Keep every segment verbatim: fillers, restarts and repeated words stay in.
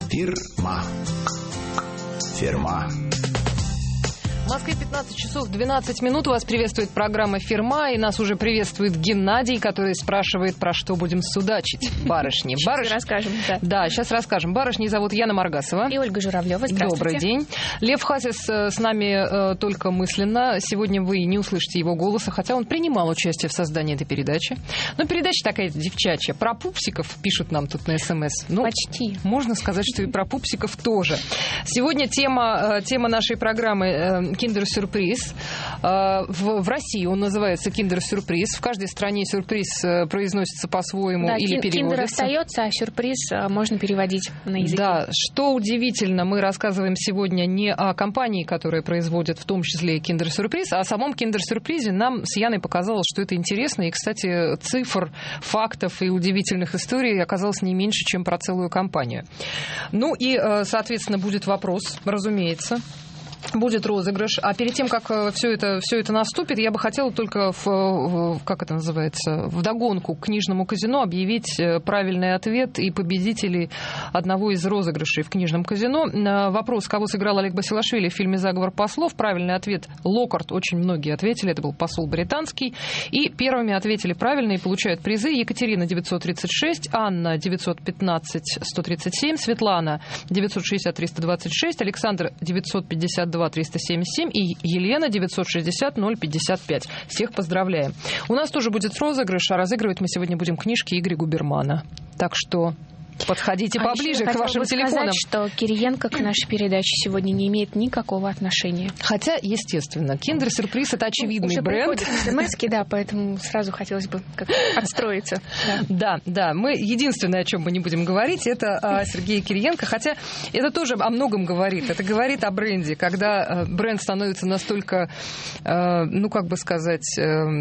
Фирма. Фирма. В Москве пятнадцать часов двенадцать минут. Вас приветствует программа «Фирма». И нас уже приветствует Геннадий, который спрашивает, про что будем судачить. Барышни. Сейчас Барыш... расскажем. Да. да, сейчас расскажем. Барышни зовут Яна Маргасова. И Ольга Журавлева. Здравствуйте. Добрый день. Лев Хасис с нами э, только мысленно. Сегодня вы не услышите его голоса, хотя он принимал участие в создании этой передачи. Но передача такая девчачья. Про пупсиков пишут нам тут на СМС. Ну, почти. Можно сказать, что и про пупсиков тоже. Сегодня тема, э, тема нашей программы э, «Киндер-сюрприз». В, в России он называется «Киндер-сюрприз». В каждой стране сюрприз произносится по-своему да, или переводится. Киндер остается, а сюрприз можно переводить на языке. Да, что удивительно, мы рассказываем сегодня не о компании, которая производит в том числе и «Киндер-сюрприз», а о самом «Киндер-сюрпризе». Нам с Яной показалось, что это интересно. И, кстати, цифр, фактов и удивительных историй оказалось не меньше, чем про целую компанию. Ну и, соответственно, будет вопрос, разумеется. Будет розыгрыш. А перед тем, как все это, все это наступит, я бы хотела только, в, как это называется, вдогонку к книжному казино объявить правильный ответ и победителей одного из розыгрышей в книжном казино. Вопрос, кого сыграл Олег Басилашвили в фильме «Заговор послов». Правильный ответ — Локкарт. Очень многие ответили. Это был посол британский. И первыми ответили правильно и получают призы Екатерина девятьсот тридцать шесть, Анна девятьсот пятнадцать сто тридцать семь, Светлана девятьсот шестьдесят триста двадцать шесть, Александр девятьсот пятьдесят два триста семьдесят семь и Елена девятьсот шестьдесят ноль пятьдесят пять. Всех поздравляем. У нас тоже будет розыгрыш, а разыгрывать мы сегодня будем книжки Игоря Губермана. Так что подходите а поближе к вашим телефонам. Сказать, что Кириенко к нашей передаче сегодня не имеет никакого отношения. Хотя, естественно, Киндер-сюрприз — это очевидный Уже бренд. смс-ки, да, поэтому сразу хотелось бы как-то отстроиться. Да. да, да. Мы единственное, о чем мы не будем говорить, это о Сергее Кириенко. Хотя это тоже о многом говорит. Это говорит о бренде. Когда бренд становится настолько, ну, как бы сказать,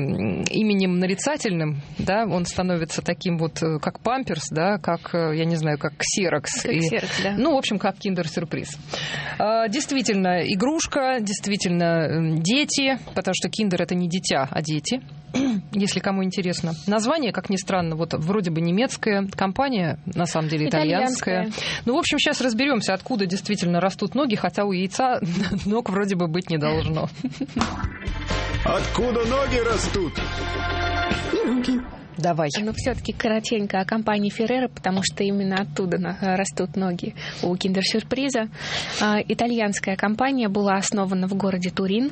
именем нарицательным, да, он становится таким вот, как Памперс, да, как, я не знаю, как Ксерокс. Как Ксерокс, да. Ну, в общем, как Киндер-сюрприз. Действительно, игрушка, действительно, дети, потому что Киндер — это не дитя, а дети, если кому интересно. Название, как ни странно, вот вроде бы немецкая, компания, на самом деле, итальянская. итальянская. Ну, в общем, сейчас разберемся, откуда действительно растут ноги, хотя у яйца ног вроде бы быть не должно. Откуда ноги растут? Ноги. Давай. Но все-таки коротенько о компании Феррера, потому что именно оттуда растут ноги у Киндер-сюрприза. Итальянская компания была основана в городе Турин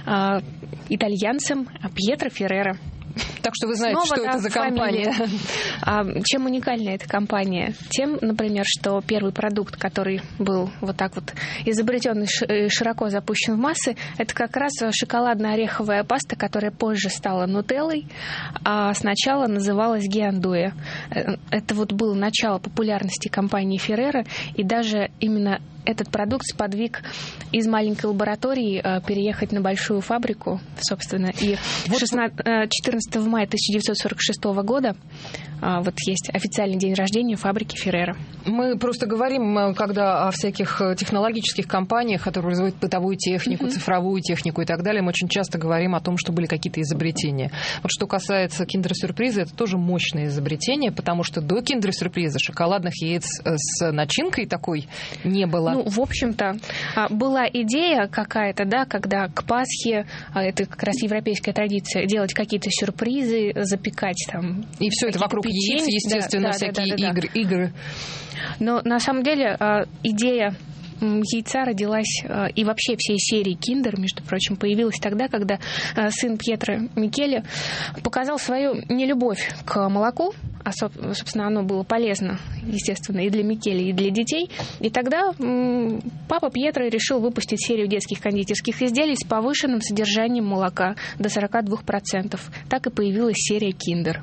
итальянцем Пьетро Феррера. Так что вы знаете, Снова, что да, это за компания. А, чем уникальна эта компания? Тем, например, что первый продукт, который был вот так вот изобретен и широко запущен в массы, это как раз шоколадно-ореховая паста, которая позже стала нутеллой, а сначала называлась гиандуэ. Это вот было начало популярности компании Феррера, и даже именно этот продукт сподвиг из маленькой лаборатории э, переехать на большую фабрику, собственно. И вот четырнадцатого мая тысяча девятьсот сорок шестого года э, вот есть официальный день рождения фабрики Феррера. Мы просто говорим, когда о всяких технологических компаниях, которые производят бытовую технику, mm-hmm. цифровую технику и так далее, мы очень часто говорим о том, что были какие-то изобретения. Вот что касается Киндер-сюрприза, это тоже мощное изобретение, потому что до Киндер-сюрприза шоколадных яиц с начинкой такой не было. Ну, в общем-то, была идея какая-то, да, когда к Пасхе, это как раз европейская традиция, делать какие-то сюрпризы, запекать там. И все это вокруг печенья. яиц, естественно, да, да, всякие да, да, да, игры, да. игры. Но на самом деле идея яйца родилась, и вообще всей серии Киндер, между прочим, появилась тогда, когда сын Пьетро Микеле показал свою нелюбовь к молоку, а, собственно, оно было полезно, естественно, и для Микеле, и для детей. И тогда м- папа Пьетро решил выпустить серию детских кондитерских изделий с повышенным содержанием молока до сорок два процента. Так и появилась серия Киндер.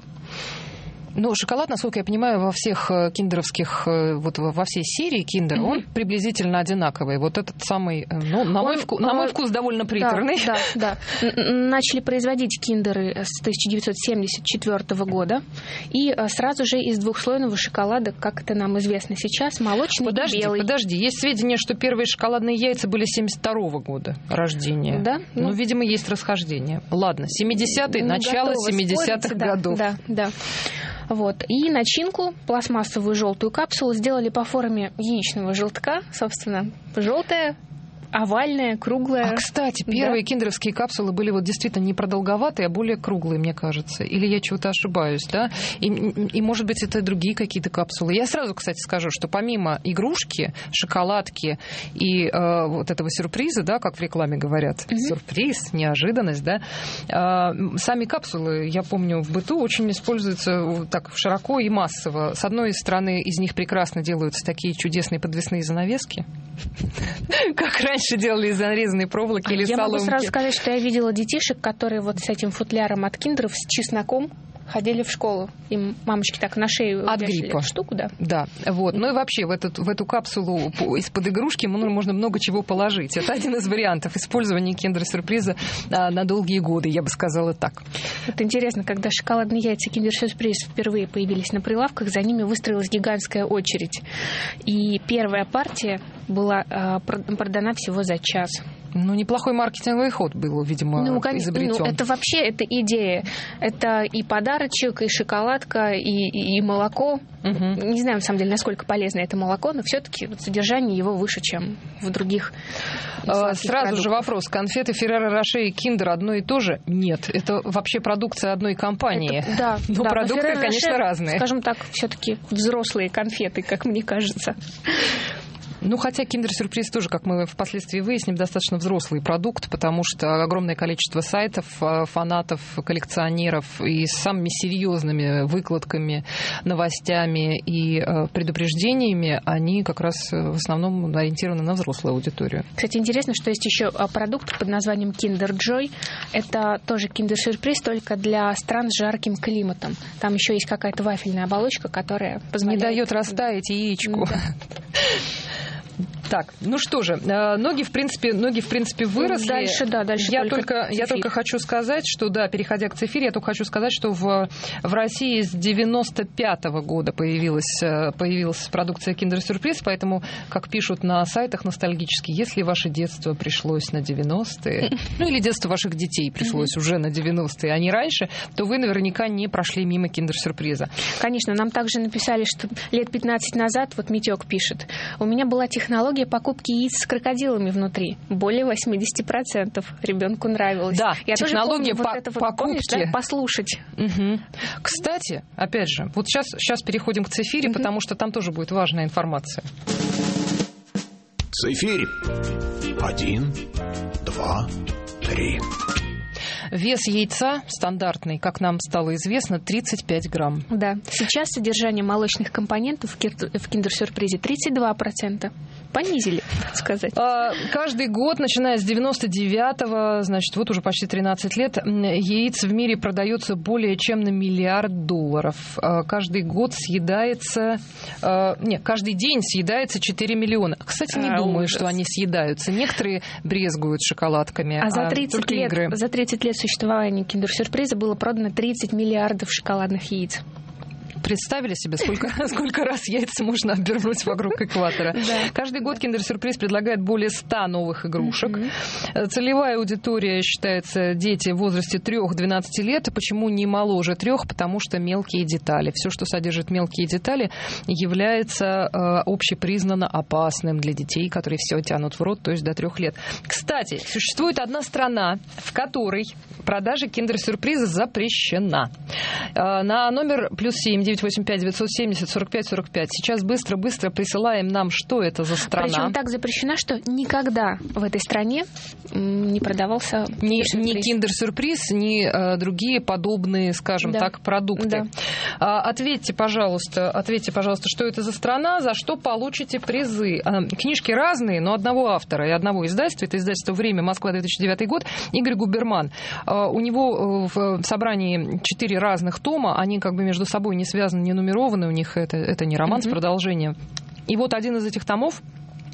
Ну, шоколад, насколько я понимаю, во всех киндеровских, вот во всей серии Киндер, mm-hmm. он приблизительно одинаковый. Вот этот самый, ну, на, он, мой, вкус, на мой вкус довольно приторный. Да, да, да. Начали производить Киндеры с тысяча девятьсот семьдесят четвёртого года. И сразу же из двухслойного шоколада, как это нам известно сейчас, молочный подожди, и белый. Подожди, есть сведения, что первые шоколадные яйца были семьдесят второго года рождения. Да? Ну, ну, видимо, есть расхождение. Ладно, семидесятые, начало семидесятых да, годов. Да, да. Вот. И начинку, пластмассовую желтую капсулу, сделали по форме яичного желтка, собственно, желтая, овальная, круглая. А, кстати, первые да. киндеровские капсулы были вот действительно не продолговатые, а более круглые, мне кажется. Или я чего-то ошибаюсь, да? И, и, может быть, это другие какие-то капсулы. Я сразу, кстати, скажу, что помимо игрушки, шоколадки и э, вот этого сюрприза, да, как в рекламе говорят, mm-hmm. сюрприз, неожиданность, да, э, сами капсулы, я помню, в быту очень используются так широко и массово. С одной стороны, из них прекрасно делаются такие чудесные подвесные занавески, как раньше делали из зарезанной проволоки или я соломки. Я могу сразу сказать, что я видела детишек, которые вот с этим футляром от киндеров, с чесноком ходили в школу. Им мамочки так на шею от гриппа. Эту штуку, да. Да, вот. Ну и вообще в, этот, в эту капсулу из-под игрушки можно много чего положить. Это один из вариантов использования киндер-сюрприза на долгие годы, я бы сказала так. Это интересно, когда шоколадные яйца киндер-сюрприз впервые появились на прилавках, за ними выстроилась гигантская очередь. И первая партия была продана всего за час. Ну, неплохой маркетинговый ход был, видимо, ну, изобретен. Ну, это вообще это идея. Это и подарочек, и шоколадка, и, и, и молоко. Угу. Не знаю, на самом деле, насколько полезно это молоко, но все-таки вот содержание его выше, чем в других Сразу продуктах. Же вопрос. Конфеты Ферреро Роше и Киндер одно и то же? Нет. Это вообще продукция одной компании. Это, да. Но да, продукты, но конечно, Роше, разные. Скажем так, все-таки взрослые конфеты, как мне кажется. Ну, хотя киндер-сюрприз тоже, как мы впоследствии выясним, достаточно взрослый продукт, потому что огромное количество сайтов, фанатов, коллекционеров и с самыми серьезными выкладками, новостями и предупреждениями, они как раз в основном ориентированы на взрослую аудиторию. Кстати, интересно, что есть еще продукт под названием Kinder Joy. Это тоже киндер-сюрприз, только для стран с жарким климатом. Там еще есть какая-то вафельная оболочка, которая позволяет... Не дает растаять яичку. Да. Так, ну что же, ноги, в принципе, ноги, в принципе, выросли. Дальше, да, дальше я только, только Я только хочу сказать, что, да, переходя к цифире, я только хочу сказать, что в, в России с девяносто пятого года появилась, появилась продукция киндер-сюрприз, поэтому, как пишут на сайтах ностальгически, если ваше детство пришлось на девяностые, ну или детство ваших детей пришлось уже на девяностые, а не раньше, то вы наверняка не прошли мимо киндер-сюрприза. Конечно, нам также написали, что лет пятнадцать назад, вот Митёк пишет, у меня была технология покупки яиц с крокодилами внутри. Более восемьдесят процентов ребенку нравилось. Да, я технология тоже помню, по- вот это вот, покупки. Помнишь, да? Послушать. Угу. Кстати, опять же, вот сейчас, сейчас переходим к цифире, угу. потому что там тоже будет важная информация. Цифирь. Один, два, три. Вес яйца стандартный, как нам стало известно, тридцать пять грамм. Да. Сейчас содержание молочных компонентов в киндер-сюрпризе тридцать два процента. Понизили, так сказать. Каждый год, начиная с девяносто девятого, значит, вот уже почти тринадцать лет, яиц в мире продается более чем на миллиард долларов. Каждый год съедается... Нет, каждый день съедается четыре миллиона. Кстати, не а, думаю, ужас. Что они съедаются. Некоторые брезгуют шоколадками, а, за тридцать а лет, игры. За тридцать лет существования киндер-сюрприза было продано тридцать миллиардов шоколадных яиц. Представили себе, сколько, сколько раз яйца можно обернуть вокруг экватора. Да. Каждый год киндер-сюрприз предлагает более ста новых игрушек. Mm-hmm. Целевая аудитория считается дети в возрасте трёх-двенадцати лет. Почему не моложе трех? Потому что мелкие детали. Все, что содержит мелкие детали, является э, общепризнанно опасным для детей, которые все тянут в рот, то есть до трех лет. Кстати, существует одна страна, в которой продажа киндер-сюрприза запрещена. Э, на номер плюс семь девятьсот восемьдесят пять девятьсот семьдесят сорок пять сорок пять. Сейчас быстро-быстро присылаем нам, что это за страна. Причем так запрещена, что никогда в этой стране не продавался ни, ни киндер-сюрприз, ни э, другие подобные, скажем да. так, продукты. Да. А, ответьте, пожалуйста, ответьте, пожалуйста, что это за страна, за что получите призы. А, книжки разные, но одного автора и одного издательства. Это издательство «Время», Москва, две тысячи девятый год. Игорь Губерман. А, у него в собрании четыре разных тома, они как бы между собой не связаны, не нумерованы, у них это, это не роман mm-hmm. с продолжением. И вот один из этих томов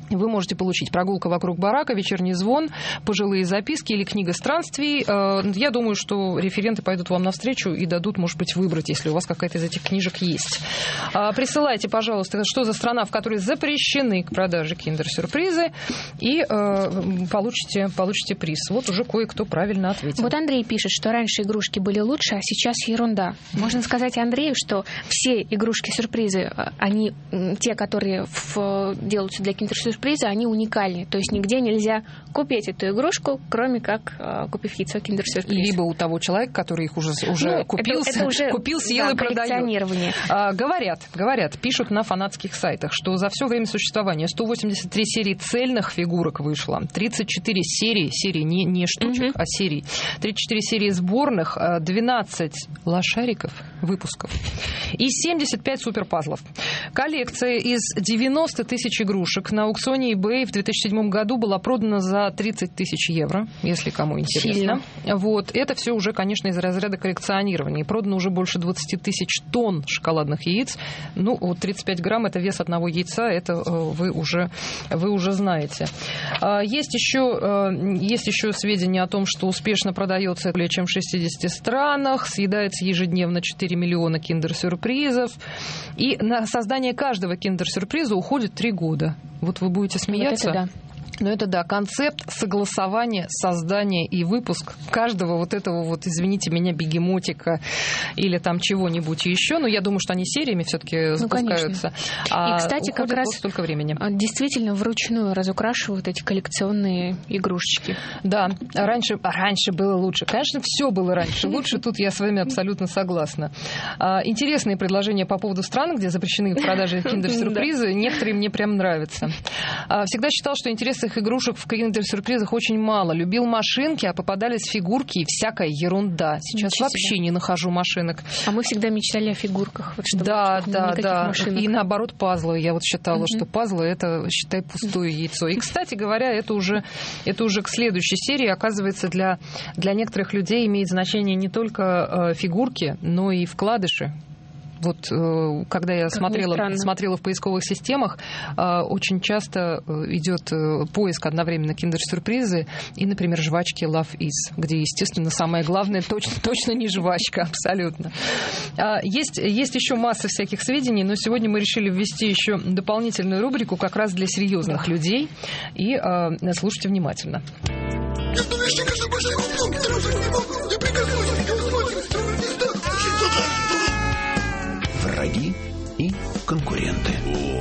вы можете получить «Прогулка вокруг барака», «Вечерний звон», «Пожилые записки» или «Книга странствий». Я думаю, что референты пойдут вам навстречу и дадут, может быть, выбрать, если у вас какая-то из этих книжек есть. Присылайте, пожалуйста, что за страна, в которой запрещены к продаже киндер-сюрпризы, и получите, получите приз. Вот уже кое-кто правильно ответил. Вот Андрей пишет, что раньше игрушки были лучше, а сейчас ерунда. Можно сказать Андрею, что все игрушки-сюрпризы, они, те, которые в, делаются для киндер-сюрприза, они уникальны. То есть нигде нельзя купить эту игрушку, кроме как э, купив яйцо киндер-сюрприз. Либо у того человека, который их уже, уже ну, купил, это, это уже, купил, съел да, и продает. А, говорят, говорят, пишут на фанатских сайтах, что за все время существования сто восемьдесят три серии цельных фигурок вышло, тридцать четыре серии, серии не, не штучек, угу. а серий, тридцать четыре серии сборных, двенадцать лошариков выпусков и семьдесят пять суперпазлов. Коллекция из девяноста тысяч игрушек на аукционе eBay в две тысячи седьмом году была продана за тридцать тысяч евро, если кому интересно. Сильно. Вот. Это все уже, конечно, из разряда коллекционирования. Продано уже больше двадцать тысяч тонн шоколадных яиц. Ну, вот тридцать пять грамм – это вес одного яйца, это вы уже, вы уже знаете. Есть еще, есть еще сведения о том, что успешно продается более чем в шестидесяти странах, съедается ежедневно четыре миллиона киндер-сюрпризов, и на создание каждого киндер-сюрприза уходит три года. Вот вы будете смеяться. Вот это да. Но это, да, концепт согласования, создания и выпуск каждого вот этого вот, извините меня, бегемотика или там чего-нибудь еще. Но я думаю, что они сериями все-таки запускаются. Ну, а и, кстати, как раз столько времени. Действительно вручную разукрашивают эти коллекционные игрушечки. Да, раньше, раньше было лучше. Конечно, все было раньше лучше. Тут я с вами абсолютно согласна. Интересные предложения по поводу стран, где запрещены в продаже киндер-сюрпризы. Некоторые мне прям нравятся. Всегда считал, что интересных игрушек в киндер-сюрпризах очень мало. Любил машинки, а попадались фигурки и всякая ерунда. Сейчас Ничего вообще себе. Не нахожу машинок. А мы всегда мечтали о фигурках. Вот, да, да, да. Машинок. И наоборот пазлы. Я вот считала, mm-hmm. что пазлы — это, считай, пустое яйцо. И, кстати говоря, это уже, это уже к следующей серии. Оказывается, для, для некоторых людей имеет значение не только э, фигурки, но и вкладыши. Вот когда я смотрела, смотрела в поисковых системах, очень часто идет поиск одновременно киндер-сюрпризы и, например, жвачки Love Is, где, естественно, самое главное точно, точно не жвачка, абсолютно. Есть, есть еще масса всяких сведений, но сегодня мы решили ввести еще дополнительную рубрику как раз для серьезных людей. И слушайте внимательно. Враги и конкуренты.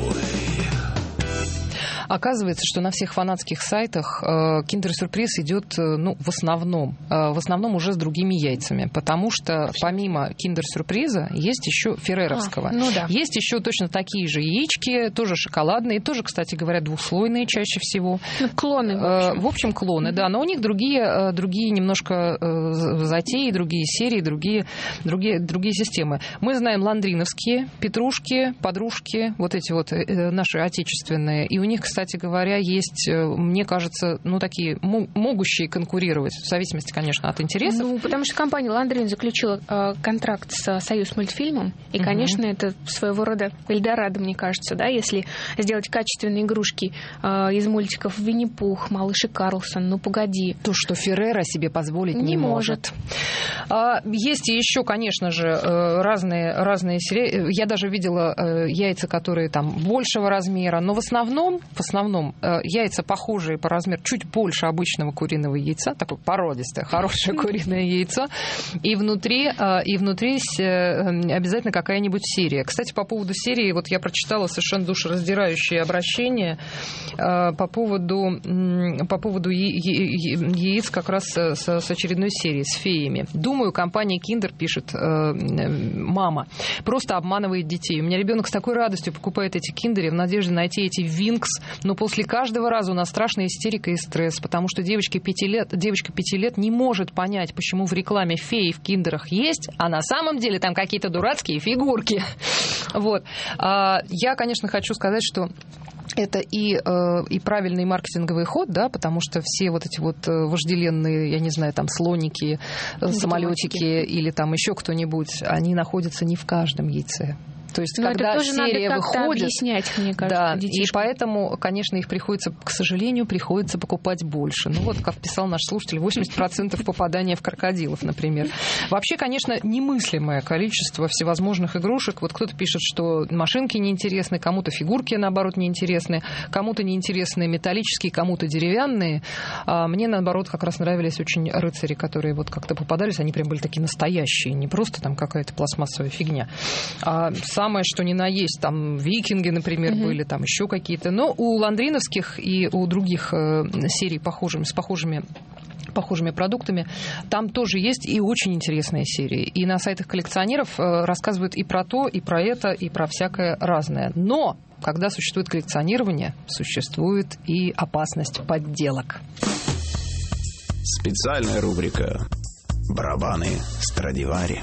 Оказывается, что на всех фанатских сайтах э, киндер-сюрприз идет, э, ну, в основном, э, в основном уже с другими яйцами, потому что помимо киндер-сюрприза есть еще ферреровского. А, ну да. Есть еще точно такие же яички, тоже шоколадные, тоже, кстати говоря, двухслойные чаще всего. Ну, клоны, в общем. Э, в общем, клоны, mm-hmm. да, но у них другие, э, другие немножко э, затеи, другие серии, другие, другие, другие системы. Мы знаем ландриновские, петрушки, подружки, вот эти вот э, наши отечественные, и у них, кстати, Кстати говоря, есть, мне кажется, ну, такие могущие конкурировать, в зависимости, конечно, от интересов. Ну, потому что компания «Ландрин» заключила э, контракт с «Союзмультфильмом», и, конечно, угу. это своего рода Эльдорадо, мне кажется, да, если сделать качественные игрушки э, из мультиков «Винни-Пух», «Малыш и Карлсон», «Ну, погоди». То, что Феррера себе позволить не, не может. может. Есть и еще, конечно же, разные, разные серии. Я даже видела яйца, которые там большего размера, но в основном... В основном э, яйца похожие по размеру, чуть больше обычного куриного яйца, такое породистое, хорошее куриное яйцо, и внутри, э, и внутри э, обязательно какая-нибудь серия. Кстати, по поводу серии, вот я прочитала совершенно душераздирающее обращение э, по поводу, э, по поводу я- я- яиц как раз с, с очередной серией, с феями. Думаю, компания Kinder, пишет э, мама, просто обманывает детей. У меня ребенок с такой радостью покупает эти киндеры в надежде найти эти Винкс, но после каждого раза у нас страшная истерика и стресс, потому что девочке пяти лет, девочка пяти лет не может понять, почему в рекламе феи в киндерах есть, а на самом деле там какие-то дурацкие фигурки. Вот. Я, конечно, хочу сказать, что это и, э, и правильный маркетинговый ход, да, потому что все вот эти вот вожделенные, я не знаю, там слоники, самолетики или там еще кто-нибудь, они находятся не в каждом яйце. То есть, но когда это тоже серия надо как-то выходит... объяснять, мне кажется, Да, детишкам. и поэтому, конечно, их приходится, к сожалению, приходится покупать больше. Ну вот, как писал наш слушатель, восемьдесят процентов попадания в крокодилов, например. Вообще, конечно, немыслимое количество всевозможных игрушек. Вот кто-то пишет, что машинки неинтересны, кому-то фигурки, наоборот, неинтересны, кому-то неинтересны металлические, кому-то деревянные. А мне, наоборот, как раз нравились очень рыцари, которые вот как-то попадались, они прям были такие настоящие, не просто там какая-то пластмассовая фигня. А самое, что ни на есть, там викинги, например, mm-hmm. были, там еще какие-то. Но у ландриновских и у других э, серий похожими, с похожими похожими продуктами, там тоже есть и очень интересные серии. И на сайтах коллекционеров э, рассказывают и про то, и про это, и про всякое разное. Но когда существует коллекционирование, существует и опасность подделок. Специальная рубрика «Барабаны Страдивари».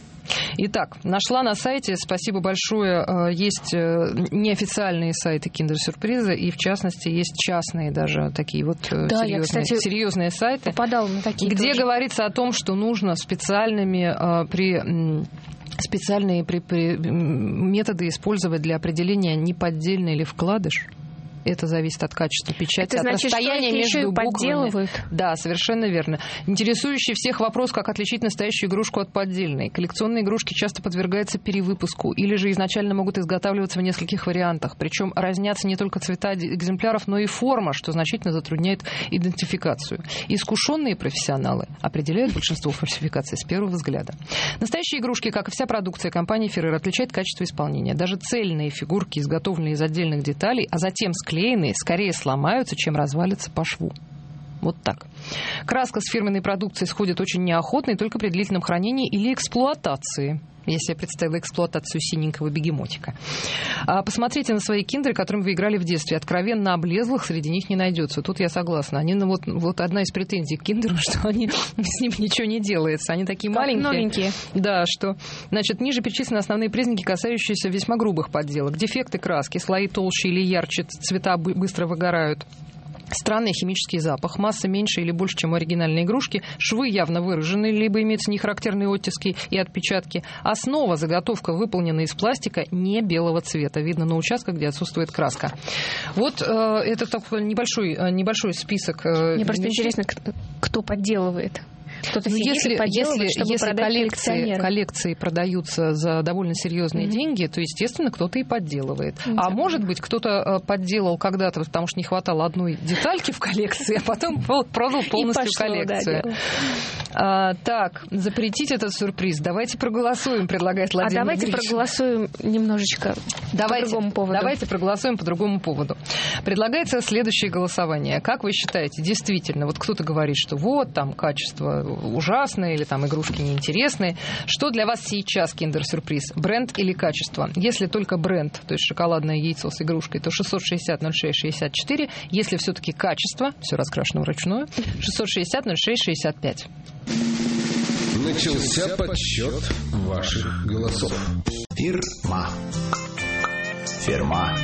Итак, нашла на сайте, спасибо большое, есть неофициальные сайты киндер-сюрприза, и в частности есть частные даже такие вот да, серьезные, я, кстати, серьезные сайты, попадала на такие где тоже. Говорится о том, что нужно специальными при специальные при, при, методы использовать для определения, не поддельный ли вкладыш. Это зависит от качества печати, это от значит, расстояния что между буквами. Подделывают? Да, совершенно верно. Интересующий всех вопрос, как отличить настоящую игрушку от поддельной. Коллекционные игрушки часто подвергаются перевыпуску или же изначально могут изготавливаться в нескольких вариантах. Причем разнятся не только цвета экземпляров, но и форма, что значительно затрудняет идентификацию. Искушенные профессионалы определяют большинство фальсификаций с первого взгляда. Настоящие игрушки, как и вся продукция компании Ferrero, отличает качество исполнения. Даже цельные фигурки, изготовленные из отдельных деталей, а затем склеенные, скорее сломаются, чем развалятся по шву. Вот так. Краска с фирменной продукцией сходит очень неохотно и только при длительном хранении или эксплуатации. Я себе представила эксплуатацию синенького бегемотика. А посмотрите на свои киндеры, которыми вы играли в детстве. Откровенно облезлых среди них не найдется. Тут я согласна. Они, ну, вот, вот одна из претензий к киндерам, что они, с ним ничего не делается. Они такие как маленькие. Новенькие. Да, что... Значит, ниже перечислены основные признаки, касающиеся весьма грубых подделок. Дефекты краски, слои толще или ярче, цвета быстро выгорают. Странный химический запах, масса меньше или больше, чем у оригинальной игрушки, швы явно выражены, либо имеются нехарактерные оттиски и отпечатки. Основа, заготовка, выполнена из пластика, не белого цвета. Видно на участках, где отсутствует краска. Вот э, это такой небольшой, небольшой список. Э, Мне просто вещей. Интересно, кто подделывает. Кто-то ну, если, подделывает, если, чтобы если продать коллекции, коллекции продаются за довольно серьезные mm-hmm. деньги, то, естественно, кто-то и подделывает. Mm-hmm. А может быть, кто-то подделал когда-то, потому что не хватало одной детальки в коллекции, а потом продал полностью пошло, коллекцию. Да, а, так, запретить этот сюрприз. Давайте проголосуем, предлагает Владимир А давайте Грищин. проголосуем немножечко давайте, по другому поводу. Давайте проголосуем по другому поводу. Предлагается следующее голосование. Как вы считаете, действительно, вот кто-то говорит, что вот там качество ужасные или там игрушки неинтересные. Что для вас сейчас киндер-сюрприз? Бренд или качество? Если только бренд, то есть шоколадное яйцо с игрушкой, то шестьсот шестьдесят ноль шесть шестьдесят четыре. Если все-таки качество, все раскрашено вручную, шестьсот шестьдесят ноль шесть шестьдесят пять. Начался подсчет ваших голосов. Фирма. Фирма.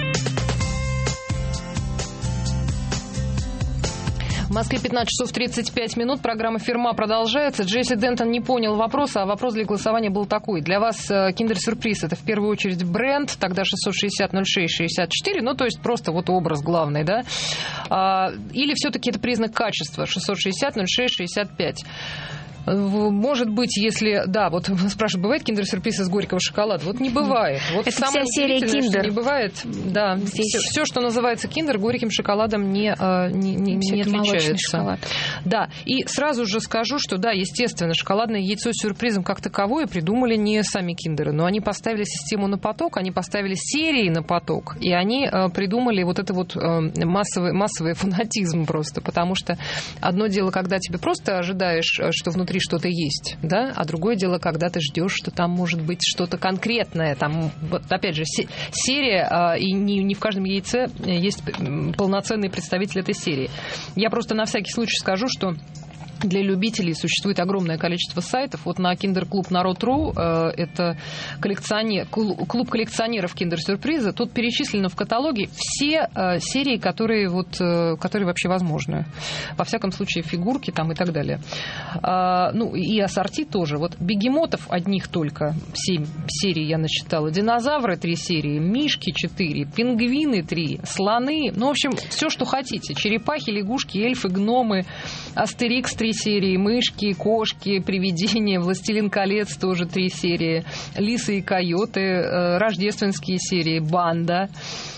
В Москве пятнадцать часов тридцать пять минут. Программа «Фирма» продолжается. Джесси Дентон не понял вопроса, а вопрос для голосования был такой. Для вас киндер-сюрприз — это в первую очередь бренд, тогда шестьсот шестьдесят ноль шесть шестьдесят четыре, ну, то есть просто вот образ главный, да? А, или все-таки это признак качества, шестьсот шестьдесят ноль шесть шестьдесят пять. Может быть, если... Да, вот спрашивают, бывает киндер-сюрприз из горького шоколада? Вот не бывает. Вот это вся серия киндер. Не бывает, да. Все, все, что называется киндер, горьким шоколадом не, не, не, не отличается. Шоколад. Да, и сразу же скажу, что да, естественно, шоколадное яйцо с сюрпризом как таковое придумали не сами киндеры, но они поставили систему на поток, они поставили серии на поток, и они э, придумали вот это вот э, массовый, массовый фанатизм просто, потому что одно дело, когда тебе просто ожидаешь, что внутри что-то есть, да, а другое дело, когда ты ждешь, что там может быть что-то конкретное, там, вот, опять же, серия, и не, не в каждом яйце есть полноценный представитель этой серии. Я просто на всякий случай скажу, что Для любителей существует огромное количество сайтов. Вот на киндер-клуб народ точка ру, э, это коллекционер, клуб коллекционеров киндер-сюрприза, тут перечислены в каталоге все э, серии, которые, вот, э, которые вообще возможны. Во всяком случае, фигурки там и так далее. А, ну, и ассорти тоже. Вот бегемотов одних только семь серий я насчитала. Динозавры три серии, мишки четыре, пингвины три, слоны. Ну, в общем, все, что хотите. Черепахи, лягушки, эльфы, гномы, Астерикс три серии, мышки, кошки, привидения, Властелин колец тоже три серии, лисы и койоты, рождественские серии, банда,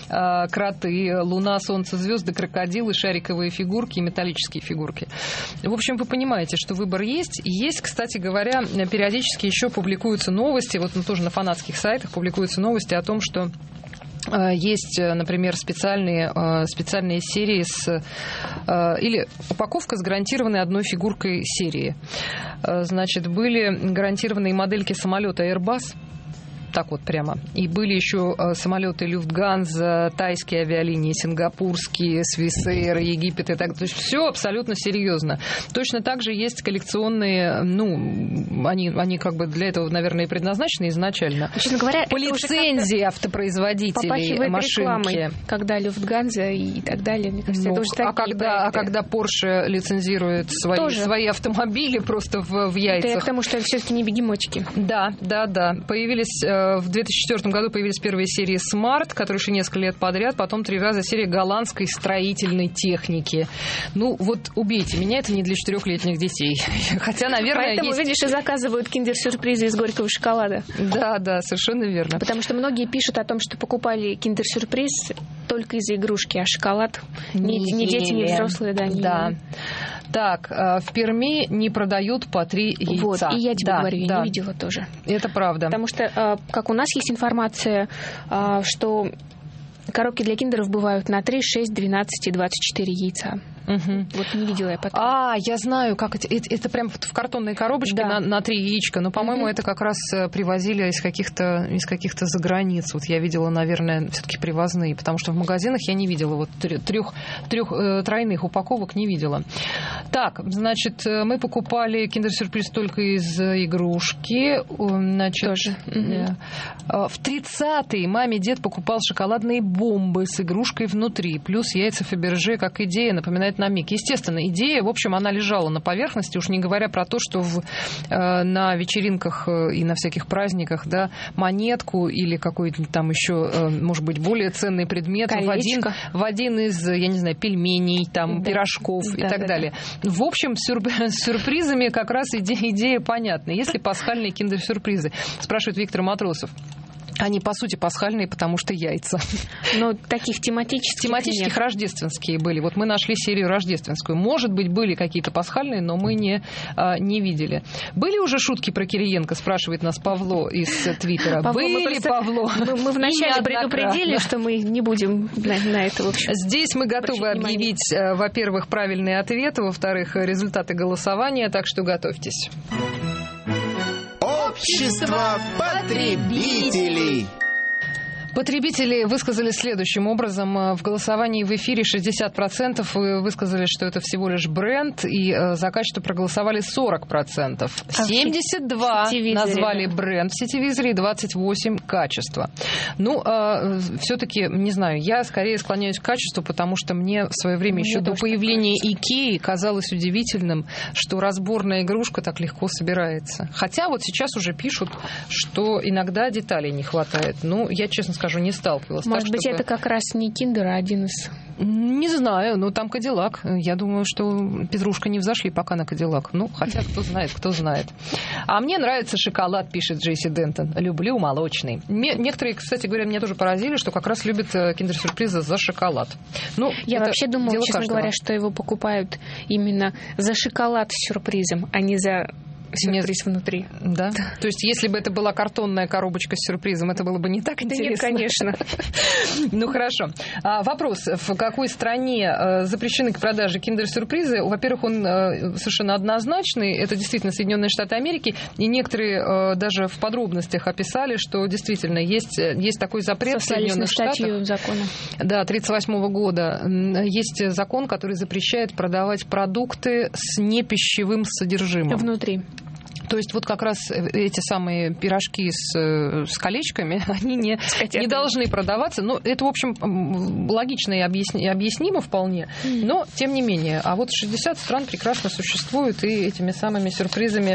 кроты, луна, солнце, звезды, крокодилы, шариковые фигурки и металлические фигурки. В общем, вы понимаете, что выбор есть. И есть, кстати говоря, периодически еще публикуются новости, вот тоже на фанатских сайтах публикуются новости о том, что есть, например, специальные, специальные серии с, или упаковка с гарантированной одной фигуркой серии. Значит, были гарантированные модельки самолета Airbus. Так вот прямо. И были еще самолеты Люфтганза, тайские авиалинии, сингапурские, Свисэйр, Египет и так далее. То есть все абсолютно серьезно. Точно так же есть коллекционные, ну, они, они как бы для этого, наверное, и предназначены изначально. Честно говоря, по лицензии автопроизводителей машинки. Рекламой, когда Люфтганза и так далее. Мне кажется, ну, это уже а, когда, а когда Porsche лицензирует свои, свои автомобили просто в, в яйцах. Это я к тому, что все-таки не бегемотики. Да, да, да. Появились... В две тысячи четвёртом году появились первые серии Smart, которые шли несколько лет подряд, потом три раза серия голландской строительной техники. Ну, вот убейте меня, это не для четырехлетних детей. Хотя, наверное, Поэтому, есть... видишь, и заказывают киндер-сюрпризы из горького шоколада. Да, да, совершенно верно. Потому что многие пишут о том, что покупали киндер-сюрприз только из-за игрушки, а шоколад ни, ни дети, ни взрослые, да, не да. Так, в Перми не продают по три яйца. Вот, и я тебе да, говорю, я да. не видела тоже. Это правда. Потому что, как у нас есть информация, что коробки для киндеров бывают на три, шесть, двенадцать и двадцать четыре яйца. Угу. Вот не видела я потом. А, я знаю, как это. Это, это прям в картонной коробочке да. на, на три яичка. Но, по-моему, угу. это как раз привозили из каких-то, из каких-то заграниц. Вот я видела, наверное, все-таки привозные, потому что в магазинах я не видела. Вот трех, трех э, тройных упаковок не видела. Так, значит, мы покупали киндер-сюрприз только из игрушки. Значит, тоже. Угу. В тридцатые маме дед покупал шоколадные бомбы с игрушкой внутри. Плюс яйца Фаберже как идея напоминает на миг. Естественно, идея, в общем, она лежала на поверхности, уж не говоря про то, что в, э, на вечеринках и на всяких праздниках, да, монетку или какой-то там еще, э, может быть, более ценный предмет в один, в один из, я не знаю, пельменей, там, да. пирожков да, и так да, далее. Да. В общем, с сюрпризами как раз идея, идея понятна. Если пасхальные киндер-сюрпризы, спрашивает Виктор Матросов. Они, по сути, пасхальные, потому что яйца. Но таких тематических Тематических нет. Рождественские были. Вот мы нашли серию рождественскую. Может быть, были какие-то пасхальные, но мы не, а, не видели. Были уже шутки про Кириенко, спрашивает нас Павло из Твиттера. Павло, были, мы просто, Павло. Мы, мы вначале предупредили, что мы не будем на, на это, в общем. Здесь мы готовы объявить, внимание. Во-первых, правильные ответы, во-вторых, результаты голосования, так что готовьтесь. Общество потребителей. Потребители высказали следующим образом. В голосовании в эфире шестьдесят процентов высказали, что это всего лишь бренд, и за качество проголосовали сорок процентов. семьдесят два процента назвали бренд в сетевизоре и двадцать восемь процентов качество. Ну, все-таки, не знаю, я скорее склоняюсь к качеству, потому что мне в свое время еще до появления Икеи казалось удивительным, что разборная игрушка так легко собирается. Хотя вот сейчас уже пишут, что иногда деталей не хватает. Ну, я, честно скажу, не сталкивалась. Может так, быть, чтобы... это как раз не киндер, а один из... Не знаю, но там Кадиллак. Я думаю, что Петрушка не взошли пока на Кадиллак. Ну, хотя кто знает, кто знает. А мне нравится шоколад, пишет Джейси Дентон. Люблю молочный. Некоторые, кстати говоря, меня тоже поразили, что как раз любят киндер-сюрпризы за шоколад. Ну, я вообще думала, честно каждого. говоря, что его покупают именно за шоколад с сюрпризом, а не за сюрприз не... внутри. Да? То есть, если бы это была картонная коробочка с сюрпризом, это было бы не так интересно? Да нет, конечно. Ну, хорошо. Вопрос. В какой стране запрещены к продаже киндер-сюрпризы? Во-первых, он совершенно однозначный. Это действительно Соединенные Штаты Америки. И некоторые даже в подробностях описали, что действительно есть, есть такой запрет в Соединенных Штатах. Закона. Да, тридцать восьмого года. Есть закон, который запрещает продавать продукты с непищевым содержимым. Внутри. То есть вот как раз эти самые пирожки с, с колечками, они не, не должны продаваться. Ну, это, в общем, логично и объяснимо вполне, но тем не менее. А вот шестьдесят стран прекрасно существуют и этими самыми сюрпризами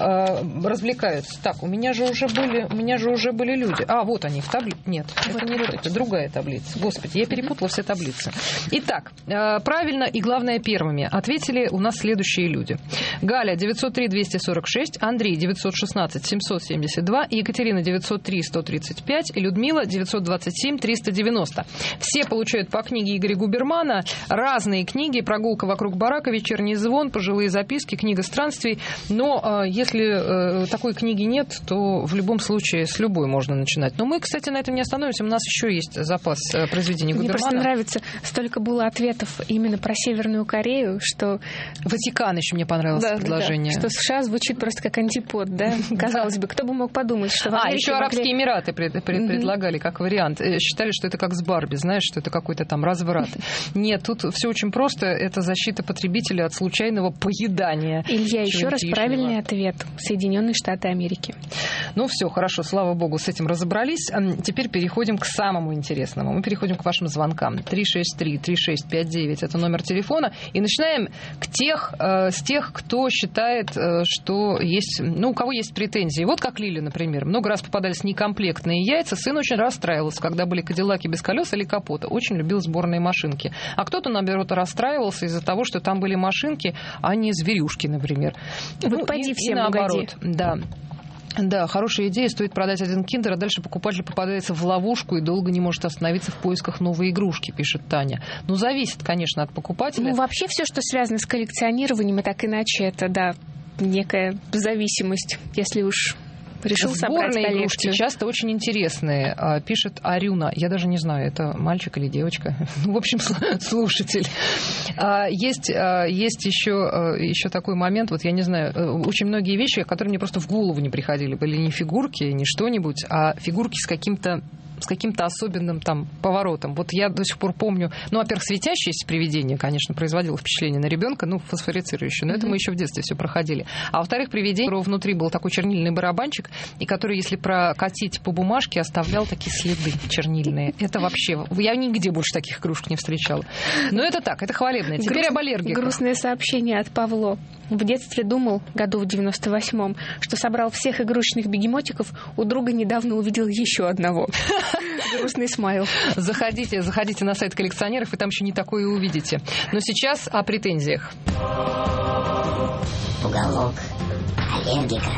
э, развлекаются. Так, у меня же уже были, у меня же уже были люди. А, вот они в таблице. Нет, это не то, это другая таблица. Господи, я перепутала все таблицы. Итак, э, правильно и, главное, первыми ответили у нас следующие люди. Галя, девятьсот три двести сорок шесть. Андрей девятьсот шестнадцать семьсот семьдесят два, Екатерина девятьсот три сто тридцать пять и Людмила девятьсот двадцать семь триста девяносто. Все получают по книге Игоря Губермана, разные книги: «Прогулка вокруг барака», «Вечерний звон», «Пожилые записки», «Книга странствий». Но э, если э, такой книги нет, то в любом случае с любой можно начинать. Но мы, кстати, на этом не остановимся. У нас еще есть запас э, произведений Губермана. Мне просто нравится, столько было ответов именно про Северную Корею, что... Ватикан еще мне понравилось да, предложение. Да, что США звучит просто как антипод, да? Казалось бы, кто бы мог подумать, что в Америке... А, еще могли... Арабские Эмираты пред, пред, предлагали как вариант. Считали, что это как с Барби, знаешь, что это какой-то там разврат. Нет, тут все очень просто. Это защита потребителя от случайного поедания. Илья, еще раз правильный ответ. Соединенные Штаты Америки. Ну все, хорошо, слава богу, с этим разобрались. Теперь переходим к самому интересному. Мы переходим к вашим звонкам. три шесть три три шесть пять девять это номер телефона. И начинаем к тех, э, с тех, кто считает, э, что есть, ну, у кого есть претензии. Вот как Лиля, например. Много раз попадались некомплектные яйца. Сын очень расстраивался, когда были кадиллаки без колес или капота. Очень любил сборные машинки. А кто-то, наоборот, расстраивался из-за того, что там были машинки, а не зверюшки, например. Вот ну, пойди и, всем и наоборот. угоди. Да. Да, хорошая идея. Стоит продать один киндер, а дальше покупатель попадается в ловушку и долго не может остановиться в поисках новой игрушки, пишет Таня. Ну, зависит, конечно, от покупателя. Ну, вообще все, что связано с коллекционированием, и так иначе, это, да, некая зависимость, если уж... Решил собрать коллекцию. Сборные игрушки часто очень интересные, пишет Арюна. Я даже не знаю, это мальчик или девочка. В общем, слушатель. Есть, есть еще, еще такой момент, вот я не знаю, очень многие вещи, которые мне просто в голову не приходили, были не фигурки, не что-нибудь, а фигурки с каким-то с каким-то особенным там поворотом. Вот я до сих пор помню, ну, во-первых, светящееся привидение, конечно, производило впечатление на ребенка, ну, фосфорицирующее, но mm-hmm. это мы еще в детстве все проходили. А во-вторых, привидение, у которого внутри был такой чернильный барабанчик, и который, если прокатить по бумажке, оставлял такие следы чернильные. Это вообще... Я нигде больше таких игрушек не встречала. Но это так, это хвалебное. Теперь Груз... об аллергиках. Грустное сообщение от Павло. В детстве думал, году в девяносто восьмом, что собрал всех игрушечных бегемотиков, у друга недавно увидел еще одного. Грустный смайл. Заходите, заходите на сайт коллекционеров, и там еще не такое увидите. Но сейчас о претензиях. Уголок аллергика.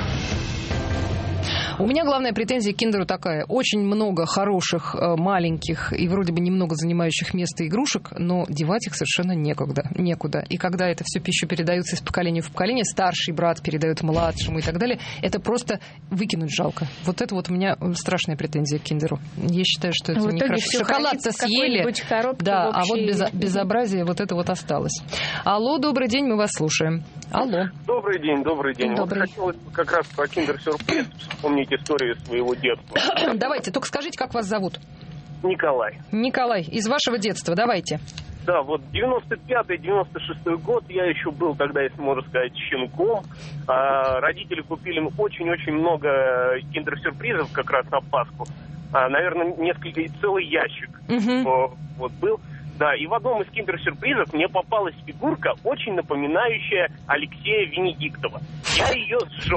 У меня главная претензия к киндеру такая. Очень много хороших, маленьких и вроде бы немного занимающих место игрушек, но девать их совершенно некуда, некуда. И когда это все пищу передается из поколения в поколение, старший брат передает младшему и так далее, это просто выкинуть жалко. Вот это вот у меня страшная претензия к киндеру. Я считаю, что это нехорошо. Шоколад-то съели, да, а вот безо- безобразие вот это вот осталось. Алло, добрый день, мы вас слушаем. Алло. Добрый день, добрый день. Добрый. Вот хотелось как раз про киндер-сюрприз вспомнить историю своего детства. Давайте, только скажите, как вас зовут? Николай. Николай, из вашего детства, давайте. Да, вот девяносто пятый — девяносто шестой год, я еще был тогда, если можно сказать, щенком. А, родители купили очень-очень много киндер-сюрпризов как раз на Пасху. А, наверное, несколько, целый ящик угу. вот был. Да, и в одном из киндер-сюрпризов мне попалась фигурка, очень напоминающая Алексея Венедиктова. Я ее сжег.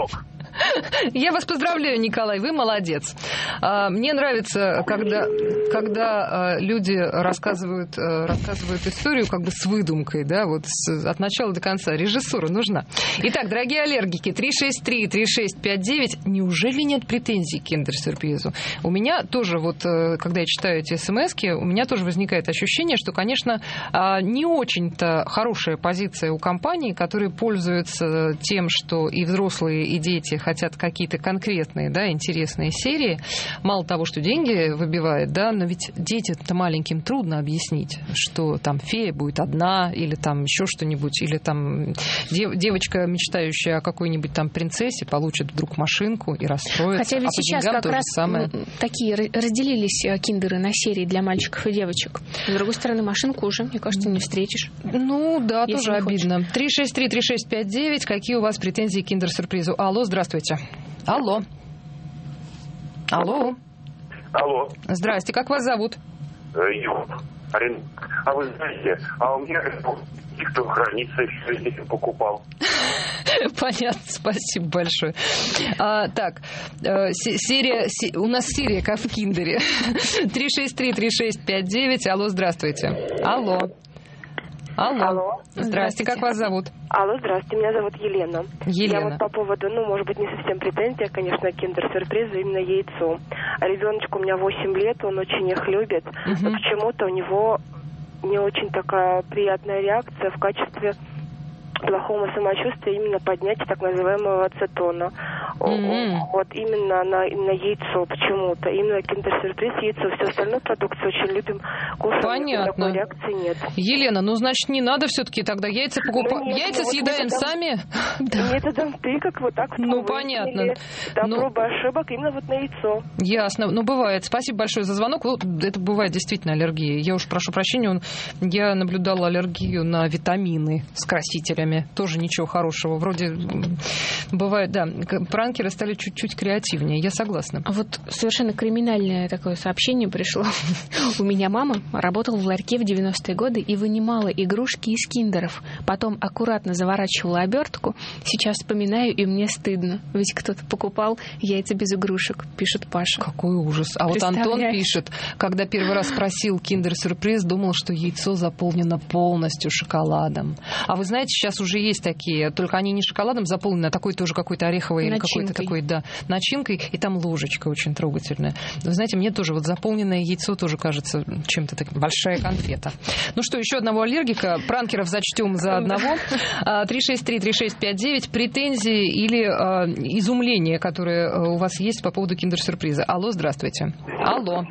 Я вас поздравляю, Николай, вы молодец. Мне нравится, когда, когда люди рассказывают, рассказывают историю как бы с выдумкой, да, вот с, от начала до конца. Режиссура нужна. Итак, дорогие аллергики, три шесть три три шесть пять девять. Неужели нет претензий к киндер-сюрпризу? У меня тоже, вот, когда я читаю эти смски, у меня тоже возникает ощущение, что, конечно, не очень-то хорошая позиция у компаний, которые пользуются тем, что и взрослые, и дети хотят какие-то конкретные, да, интересные серии. Мало того, что деньги выбивает, да, но ведь детям-то маленьким трудно объяснить, что там фея будет одна, или там еще что-нибудь, или там дев- девочка, мечтающая о какой-нибудь там принцессе, получит вдруг машинку и расстроится. Хотя ведь а сейчас как раз самое. такие разделились киндеры на серии для мальчиков и девочек. С другой стороны, машинку уже, мне кажется, не встретишь. Ну да, если тоже обидно. три шесть три три шесть пять девять. Какие у вас претензии к киндер-сюрпризу? Алло, здравствуйте. Алло. Алло. Алло. Здрасте, как вас зовут? Юр. А вы знаете, а у меня кто хранится, еще детям покупал. Понятно, спасибо большое. А, так, э, серия, се, у нас серия как в киндере. три шесть три три шесть пять девять. Алло, здравствуйте. Алло. Алло. Алло. Здрасте, как вас зовут? Алло, здравствуйте, меня зовут Елена. Елена. Я вот по поводу, ну, может быть, не совсем претензия, конечно, киндер-сюрпризу, именно яйцу. А ребеночку у меня восемь лет, он очень их любит, угу. но почему-то у него не очень такая приятная реакция в качестве плохого самочувствия именно поднятия так называемого ацетона. Mm-hmm. Вот именно на, на яйцо почему-то. Именно киндер-сюрприз, яйцо. Все остальное продукцию очень любим. Кушаем. Понятно. Такой реакции нет. Елена, ну, значит, не надо все-таки тогда яйца покупать. Ну, яйца ну, съедаем вот сами? Методом тык, вот так вот. Ну, понятно. Да, ну, проба ошибок именно вот на яйцо. Ясно. Ну, бывает. Спасибо большое за звонок. Вот, это бывает действительно аллергия. Я уж прошу прощения, он, я наблюдала аллергию на витамины с красителями. Тоже ничего хорошего. Вроде бывает, да, пранкеры стали чуть-чуть креативнее. Я согласна. А вот совершенно криминальное такое сообщение пришло. У меня мама работала в ларьке в девяностые годы и вынимала игрушки из киндеров. Потом аккуратно заворачивала обертку. Сейчас вспоминаю, и мне стыдно. Ведь кто-то покупал яйца без игрушек, пишет Паша. Какой ужас. А вот Антон пишет, когда первый раз спросил киндер-сюрприз, думал, что яйцо заполнено полностью шоколадом. А вы знаете, сейчас уже есть такие, только они не шоколадом заполнены, а такой тоже какой-то ореховый или какой-то такой, да, начинкой, и там ложечка очень трогательная. Вы знаете, мне тоже вот заполненное яйцо тоже кажется чем-то таким, большая конфета. Ну что, еще одного аллергика, пранкеров зачтем за одного. три шесть три три шесть пять девять. Претензии или а, изумления, которые у вас есть по поводу киндер-сюрприза. Алло, здравствуйте. Алло.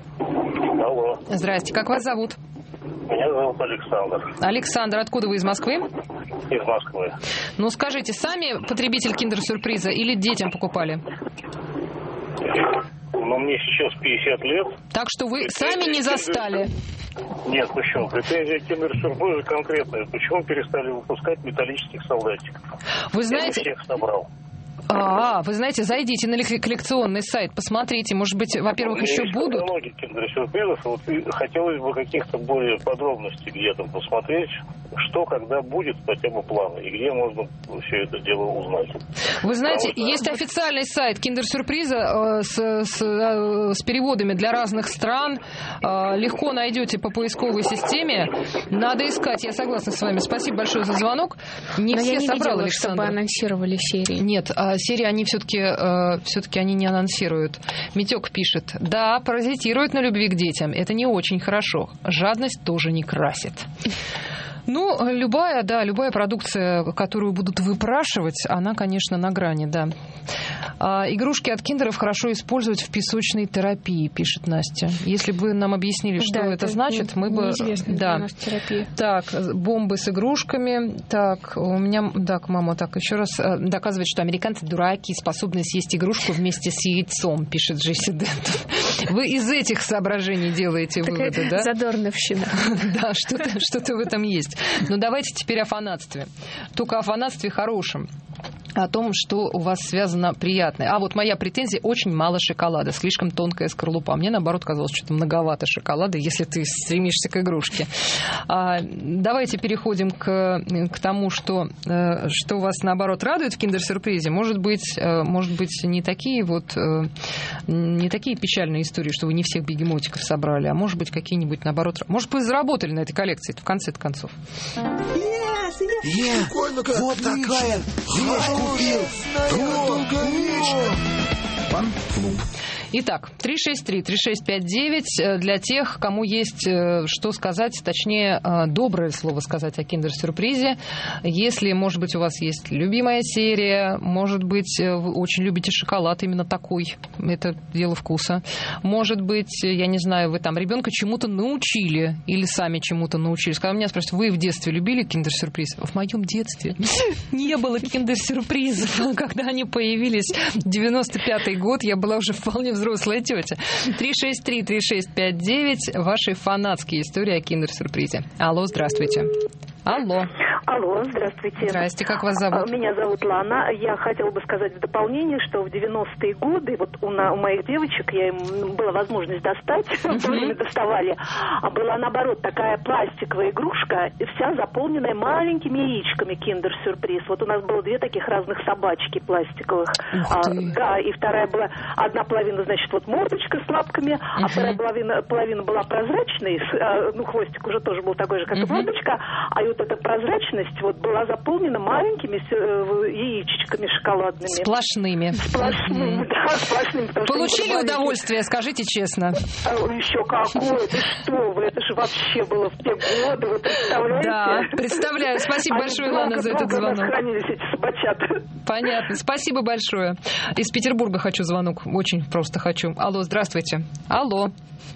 Алло. Здрасте, как вас зовут? Меня зовут Александр. Александр, откуда вы, из Москвы? Из Москвы. Ну, скажите, сами потребитель киндер-сюрприза или детям покупали? Ну, мне сейчас пятьдесят лет. Так что вы претензия сами не застали? Нет, почему? Претензия к киндер-сюрпризу конкретная. Почему перестали выпускать металлических солдатиков? Вы знаете... Я всех собрал. А, вы знаете, зайдите на коллекционный сайт, посмотрите, может быть, во-первых, ну, еще будут. Много киндер-сюрпризов, вот хотелось бы каких-то более подробностей где-то посмотреть, что, когда будет, хотя бы планы, и где можно все это дело узнать. Вы знаете, Потому есть что... официальный сайт киндер-сюрприза э, с, с, э, с переводами для разных стран. Э, легко найдете по поисковой системе. Надо искать, я согласна с вами. Спасибо большое за звонок. Не Но все я не собрал, видела, Александр. чтобы анонсировали серии. Нет, серии они все-таки, э, все-таки они не анонсируют. Митек пишет, да, паразитируют на любви к детям. Это не очень хорошо. Жадность тоже не красит. Ну, любая, да, любая продукция, которую будут выпрашивать, она, конечно, на грани, да. А, игрушки от киндеров хорошо использовать в песочной терапии, пишет Настя. Если бы нам объяснили, что да, это, это значит, мы бы... Да. Так, бомбы с игрушками. Так, у меня... Так, мама, так, еще раз доказывает, что американцы дураки, способны съесть игрушку вместе с яйцом, пишет Джесси Дентон. Вы из этих соображений делаете выводы, да? Задорновщина. Да, что-то в этом есть. Но давайте теперь о фанатстве. Только о фанатстве хорошем. о том, что у вас связано приятное. А вот моя претензия: очень мало шоколада, слишком тонкая скорлупа. Мне, наоборот, казалось, что многовато шоколада, если ты стремишься к игрушке. А, давайте переходим к, к тому, что, что вас, наоборот, радует в киндер-сюрпризе. Может быть, может быть, не такие вот не такие печальные истории, что вы не всех бегемотиков собрали, а может быть, какие-нибудь, наоборот... Может, вы заработали на этой коллекции в конце-то концов? Нет, вот такая вещь купил. Долговечно. Фан-клуб. Итак, три шесть три три шесть пять девять для тех, кому есть что сказать, точнее, доброе слово сказать о киндер-сюрпризе. Если, может быть, у вас есть любимая серия, может быть, вы очень любите шоколад именно такой, это дело вкуса. Может быть, я не знаю, вы там ребенка чему-то научили или сами чему-то научились. Когда меня спросят, вы в детстве любили киндер-сюрприз? В моем детстве не было киндер-сюрпризов. Когда они появились в девяносто пятый год, я была уже вполне взрослая. Взрослая тетя. три шесть три три шесть пять девять. Ваши фанатские истории о киндер-сюрпризе. Алло, здравствуйте. Алло. Алло, здравствуйте. Здрасте, как вас зовут? Меня зовут Лана. Я хотела бы сказать в дополнение, что в девяностые годы, вот у, на, у моих девочек, я им была возможность достать, в то время доставали, а была наоборот такая пластиковая игрушка, вся заполненная маленькими яичками киндер-сюрприз. Вот у нас было две таких разных собачки пластиковых. А, да, и вторая была, одна половина, значит, вот мордочка с лапками, а вторая половина, половина была прозрачной, с, ну, хвостик уже тоже был такой же, как и мордочка, а и вот эта прозрачность вот была заполнена маленькими яичечками шоколадными. Сплошными. Сплошными, mm-hmm. да, сплошными. Получили удовольствие, скажите честно? Еще какое, ты что вы, это же вообще было в те годы, вы представляете? Да, представляю. Спасибо Они большое, долго, Лана, за этот звонок. Хранились эти собачата. Понятно, спасибо большое. Из Петербурга хочу звонок, очень просто хочу. Алло, здравствуйте. Алло.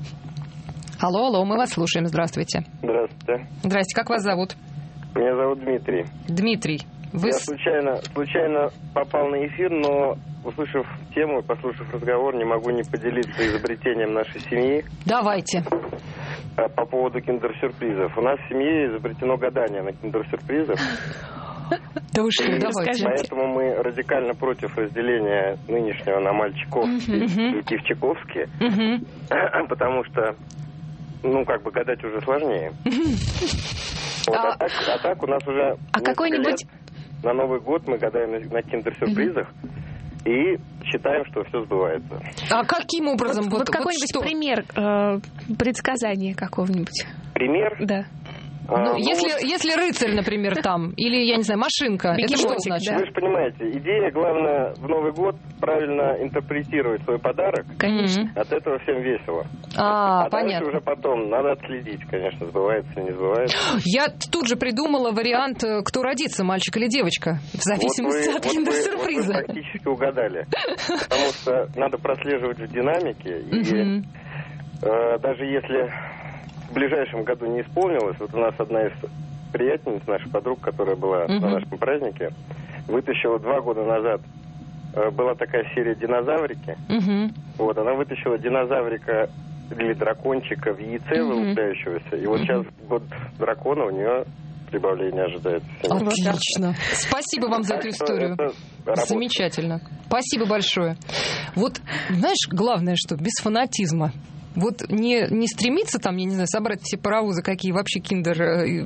Алло, алло, мы вас слушаем. Здравствуйте. Здравствуйте. Здрасте, как вас зовут? Меня зовут Дмитрий. Дмитрий. Вы... Я случайно, случайно попал на эфир, но, услышав тему, послушав разговор, не могу не поделиться изобретением нашей семьи. Давайте. По поводу киндер-сюрпризов. У нас в семье изобретено гадание на киндер-сюрпризах. Да вы что, давайте. Поэтому мы радикально против разделения нынешнего на мальчиковские и кивчиковские, потому что, ну, как бы гадать уже сложнее. Вот, а, а, так, а так у нас уже а какой-нибудь... на Новый год мы гадаем на, на киндер-сюрпризах mm-hmm. и считаем, что все сбывается. А каким образом? Вот, вот, вот какой-нибудь вот пример э, предсказания какого-нибудь? Пример? Да. Ну, ну, если, вот... если рыцарь, например, там, или, я не знаю, машинка, это что значит? Да. Вы же понимаете, идея, главное, в Новый год правильно интерпретировать свой подарок. Конечно. От этого всем весело. А, а понятно. уже потом надо отследить, конечно, сбывается или не сбывается. Я тут же придумала вариант, кто родится, мальчик или девочка, в зависимости вот от киндер-сюрприза. Вот вы практически угадали. Потому что надо прослеживать в динамике, и э, даже если... в ближайшем году не исполнилось. Вот у нас одна из приятельниц, наша подруга, которая была uh-huh. на нашем празднике, вытащила два года назад, э, была такая серия «Динозаврики». Uh-huh. Вот, она вытащила динозаврика или дракончика в яйце uh-huh. вылупляющегося. И вот uh-huh. сейчас год дракона, у нее прибавление ожидается. Отлично. Спасибо вам за эту историю. Замечательно. Спасибо большое. Вот, знаешь, главное, что без фанатизма. Вот не, не стремиться там, я не знаю, собрать все паровозы, какие вообще Киндер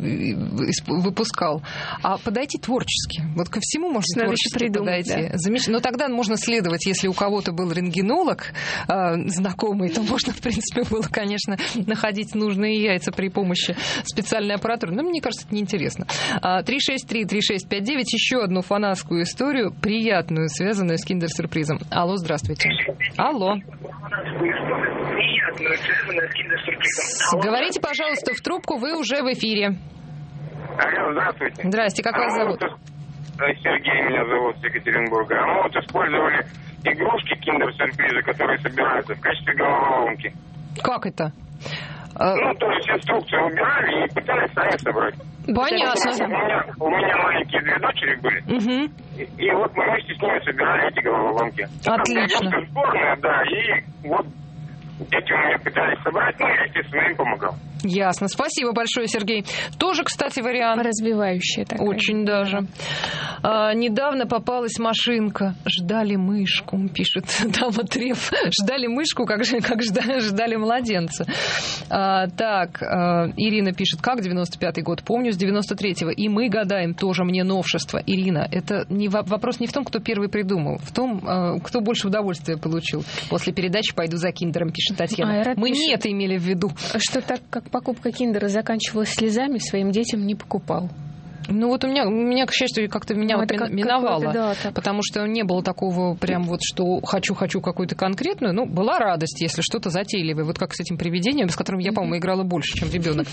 выпускал, а подойти творчески. Вот ко всему можно Надо творчески подойти. Да. Замеч... Но тогда можно следовать, если у кого-то был рентгенолог э, знакомый, то можно, в принципе, было, конечно, находить нужные яйца при помощи специальной аппаратуры. Но мне кажется, это неинтересно. три шесть три три шесть пять девять. Еще одну фанатскую историю, приятную, связанную с киндер-сюрпризом. Алло, здравствуйте. Алло. Говорите, пожалуйста, в трубку, вы уже в эфире. Алло, здравствуйте. Здрасте, как а вас зовут? Вот, Сергей меня зовут, с Екатеринбурга. А мы вот использовали игрушки киндер-сюрприза, которые собираются в качестве головоломки. Как это? Ну, то есть инструкцию убирали и пытались сами собрать. Понятно. У меня, у меня маленькие две дочери были. Угу. И, и вот мы вместе с ними собирали эти головоломки. Отлично. Там сборная, да, и вот этим мы пытались собрать, но я, естественно, им помогал. Ясно. Спасибо большое, Сергей. Тоже, кстати, вариант. Развивающая такая. Очень даже. А, недавно попалась машинка. Ждали мышку, пишет Дама Треф. Ждали мышку, как, как ждали, ждали младенца. А, так, а, Ирина пишет, как девяносто пятый год? Помню, с девяносто третьего. И мы гадаем, тоже мне новшество. Ирина, это не, вопрос не в том, кто первый придумал, в том, а, кто больше удовольствия получил. После передачи «Пойду за киндером», пишет Татьяна. А, мы пишет, не это имели в виду. Что так как покупка киндера заканчивалась слезами, своим детям не покупал. Ну вот у меня, у меня к счастью, как-то меня ну, вот как, миновало, да, потому что не было такого прям вот, что хочу-хочу какую-то конкретную. Ну, была радость, если что-то затейливое, вот как с этим привидением, с которым я, по-моему, играла больше, чем ребенок.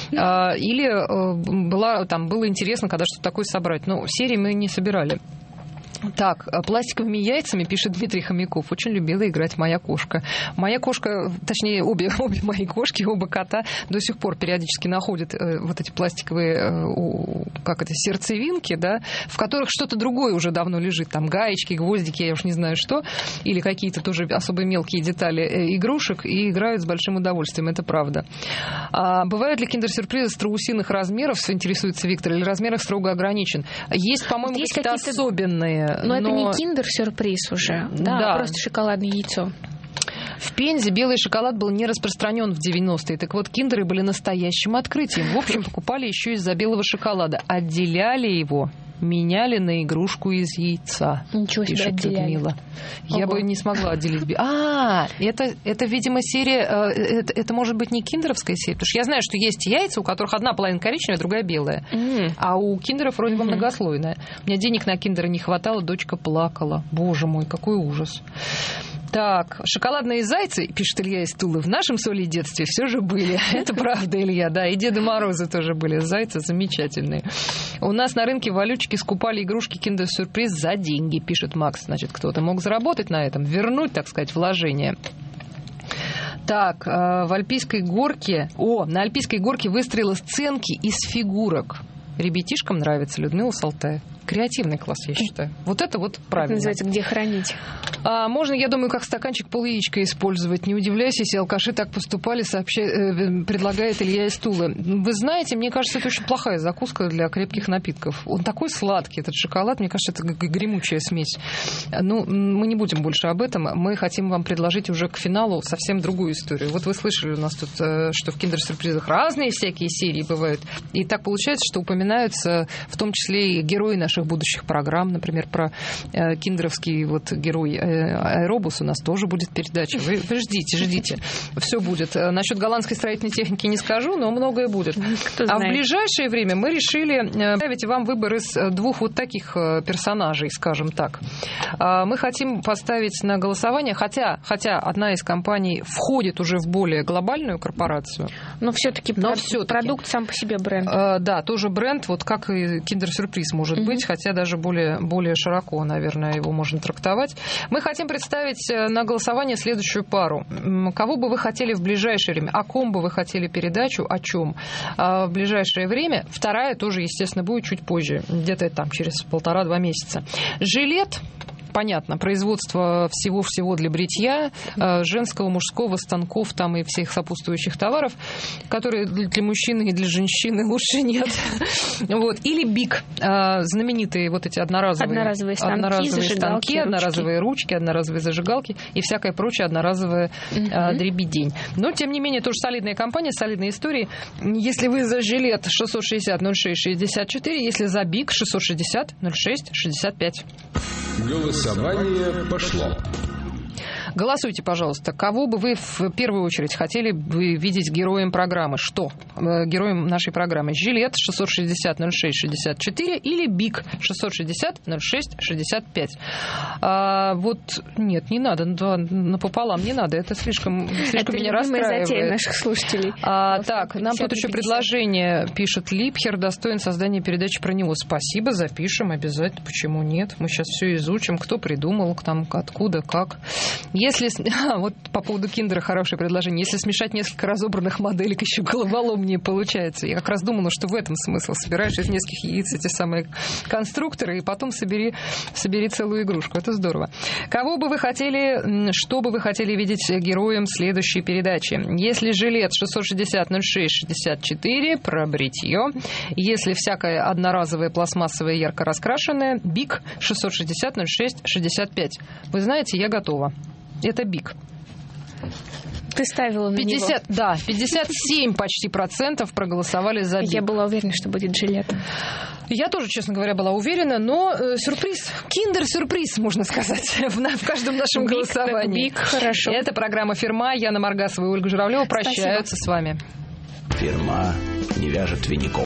Или была, там, было интересно, когда что-то такое собрать. Но серии мы не собирали. Так, пластиковыми яйцами, пишет Дмитрий Хомяков, очень любила играть моя кошка. Моя кошка, точнее, обе, обе мои кошки, оба кота до сих пор периодически находят э, вот эти пластиковые, э, как это, сердцевинки, да, в которых что-то другое уже давно лежит, там гаечки, гвоздики, я уж не знаю что, или какие-то тоже особо мелкие детали э, игрушек, и играют с большим удовольствием, это правда. А бывают ли киндер-сюрпризы страусиных размеров, интересуется Виктор, или размерах строго ограничен? Есть, по-моему, есть какие-то, какие-то особенные. Но, но это не киндер-сюрприз уже, да, да. А просто шоколадное яйцо. В Пензе белый шоколад был не распространен в девяностые. Так вот, киндеры были настоящим открытием. В общем, покупали еще из-за белого шоколада. Отделяли его, меняли на игрушку из яйца. Ничего себе, отделяли. Людмила. Я Ого. бы не смогла отделить. А, это, это, видимо, серия... Это, это может быть не киндеровская серия. Потому что я знаю, что есть яйца, у которых одна половина коричневая, другая белая. Mm. А у киндеров вроде бы mm-hmm. многослойная. У меня денег на киндера не хватало, дочка плакала. Боже мой, какой ужас. Так, шоколадные зайцы, пишет Илья из Тулы, в нашем с Олей детстве все же были. Это правда, Илья, да. И Деды Морозы тоже были. Зайцы замечательные. У нас на рынке валютчики скупали игрушки киндер-сюрприз за деньги, пишет Макс. Значит, кто-то мог заработать на этом, вернуть, так сказать, вложение. Так, в Альпийской горке... О, на Альпийской горке выстроила сценки из фигурок. Ребятишкам нравится, Людмила Салтаева. Креативный класс, я считаю. Вот это вот правильно. Это называется «Где хранить». А, можно, я думаю, как стаканчик пол-яичка использовать. Не удивляйся, если алкаши так поступали, сообща... э, предлагает Илья из Тулы. Вы знаете, мне кажется, это очень плохая закуска для крепких напитков. Он такой сладкий, этот шоколад. Мне кажется, это гремучая смесь. Ну, мы не будем больше об этом. Мы хотим вам предложить уже к финалу совсем другую историю. Вот вы слышали у нас тут, что в киндер-сюрпризах разные всякие серии бывают. И так получается, что упоминаются в том числе и герои наших будущих программ. Например, про э, киндеровский вот герой э, Аэробус у нас тоже будет передача. Вы, вы ждите, ждите. Все будет. Насчет голландской строительной техники не скажу, но многое будет. Кто а знает. В ближайшее время мы решили поставить вам выбор из двух вот таких персонажей, скажем так. Мы хотим поставить на голосование, хотя, хотя одна из компаний входит уже в более глобальную корпорацию. Но все-таки но все продукт сам по себе бренд. Да, тоже бренд, вот как и киндер-сюрприз может mm-hmm. быть, хотя даже более, более широко, наверное, его можно трактовать. Мы хотим представить на голосование следующую пару. Кого бы вы хотели в ближайшее время? О ком бы вы хотели передачу? О чем? В ближайшее время. Вторая тоже, естественно, будет чуть позже. Где-то там через полтора-два месяца. Жилет. Понятно, производство всего-всего для бритья, женского, мужского, станков там и всех сопутствующих товаров, которые для мужчины и для женщины лучше нет. Вот. Или БИК, знаменитые вот эти одноразовые, одноразовые станки, одноразовые станки ручки. одноразовые ручки, одноразовые зажигалки и всякое прочее одноразовое угу. дребедень. Но, тем не менее, тоже солидная компания, солидные истории. Если вы за жилет шестьсот шестьдесят ноль шесть шестьдесят четыре, если за БИК шестьсот шестьдесят ноль шесть шестьдесят пять. Голосование пошло. Голосуйте, пожалуйста. Кого бы вы в первую очередь хотели бы видеть героем программы? Что? Героем нашей программы. Жилет шестьсот шестьдесят ноль шесть шестьдесят четыре или БИК шестьсот шестьдесят ноль шесть шестьдесят пять. А, вот нет, не надо. Напополам не надо. Это слишком, слишком это меня расстраивает. Затея наших слушателей. А, так, нам тут еще предложение пишет Липхер. Достоин создания передачи про него. Спасибо, запишем обязательно. Почему нет? Мы сейчас все изучим. Кто придумал, там, откуда, как. Если... А, вот по поводу киндера хорошее предложение. Если смешать несколько разобранных моделек, еще головоломнее получается. Я как раз думала, что в этом смысл. Собираешь из нескольких яиц эти самые конструкторы, и потом собери, собери целую игрушку. Это здорово. Кого бы вы хотели, что бы вы хотели видеть героем следующей передачи? Если жилет шестьсот шестьдесят ноль шесть шестьдесят четыре, про бритье. Если всякое одноразовое, пластмассовое, ярко раскрашенное, БИК шестьсот шестьдесят ноль шесть шестьдесят пять. Вы знаете, я готова. Это БИК. Ты ставила на пятьдесят, него? Да, пятьдесят семь почти процентов проголосовали за БИК. Я была уверена, что будет жилет. Я тоже, честно говоря, была уверена, но э, сюрприз, киндер-сюрприз, можно сказать, в, в каждом нашем Бик, голосовании. Бик, хорошо. Это программа «Фирма». Яна Маргасова и Ольга Журавлева прощаются с вами. Фирма не вяжет виников.